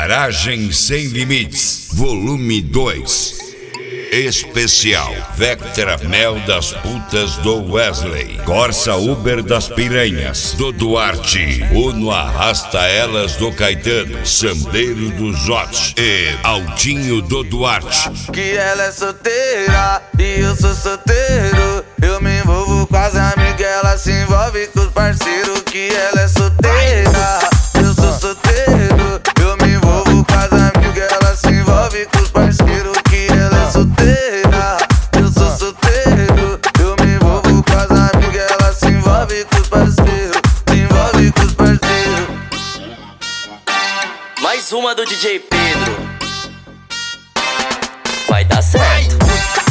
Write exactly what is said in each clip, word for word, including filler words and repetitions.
Garagem Sem Limites, volume dois. Especial Vectra Mel das Putas do Wesley, Corsa Uber das Piranhas do Duarte, Uno Arrasta Elas do Caetano, Sambeiro do Zote e Altinho do Duarte. Que ela é solteira e eu sou solteiro. Eu me envolvo com as amigas, ela se envolve com os parceiros. Que ela é solteira, eu sou solteiro. Eu me envolvo com as amigas, ela se envolve com os parceiros. Que ela é solteira, eu sou solteiro. Eu me envolvo com as amigas, ela se envolve com os parceiros. Se envolve com os parceiros. Mais uma do D J Pedro. Vai dar certo.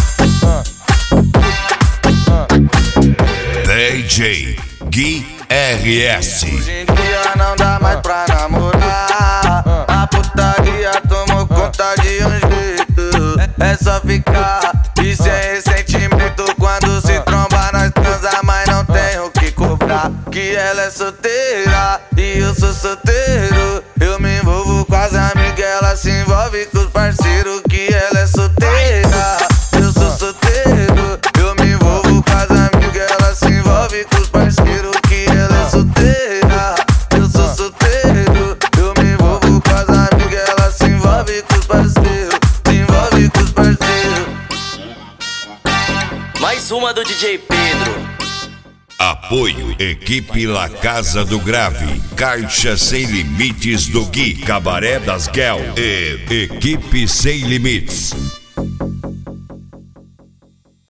D J Gui R S. Hoje em dia não dá mais pra namorar. A putaria tomou conta de um jeito. É só ficar e sem ressentimento. Quando se tromba nós transa, mas não tem o que cobrar. Que ela é solteira e eu sou solteiro. Eu me envolvo com as amigas, ela se envolve com os parceiros. Que ela é solteira, eu sou solteiro. Eu me envolvo com as amigas, ela se envolve com os parceiros. Que ela é solteira, eu sou solteiro. Eu me envolvo com as amigas, ela se envolve com os parceiros. Se envolve com os parceiros. Mais uma do D J Pedro. Apoio Equipe La Casa do Grave, Caixa Sem Limites do Gui, Cabaré das Guel e Equipe Sem Limites.